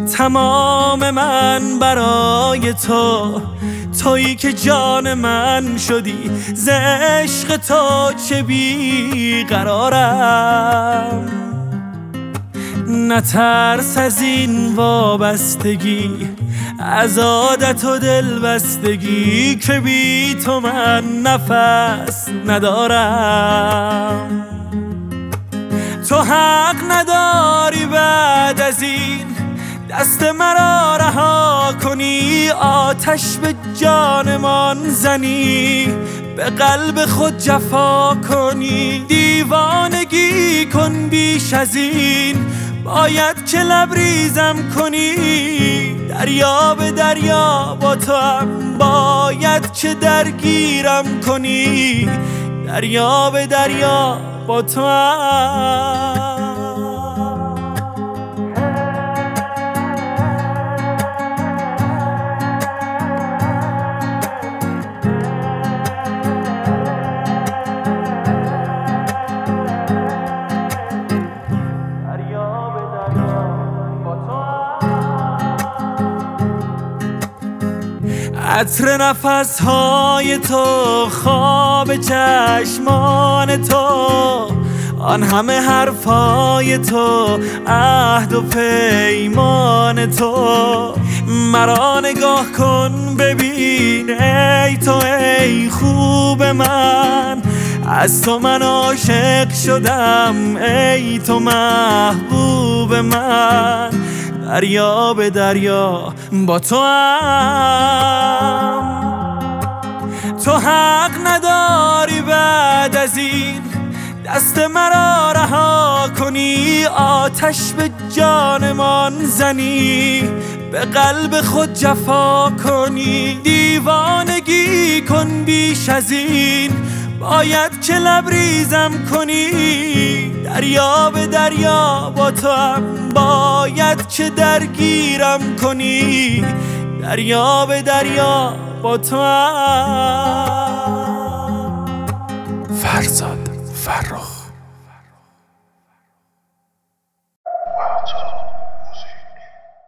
تمام من برای تو، تویی که جان من شدی، ز عشق تو چه بیقرارم. نترس از این وابستگی، از عادت و دلبستگی، که بی تو من نفس ندارم. تو حق نداری بعد از این دست مرا رها کنی، آتش به جانمان زنی، به قلب خود جفا کنی. دیوانگی کن بیش از این، باید که لبریزم کنی. دریا به دریا با تو هم باید که درگیرم کنی. دریا به دریا با تو هم. عطر نفسهای تو، خواب چشمان تو، آن همه حرفای تو، عهد و پیمان تو. مرا نگاه کن ببین ای تو، ای خوب من، از تو من عاشق شدم، ای تو محبوب من. دریا به دریا با تو هم. تو حق نداری بعد از این دست مرا رها کنی، آتش به جانمان زنی، به قلب خود جفا کنی. دیوانگی کن بیش از این، باید که لبریزم کنی. دریا به دریا با تو هم باید که درگیرم کنی. دریا به دریا با تو هم. فرزاد.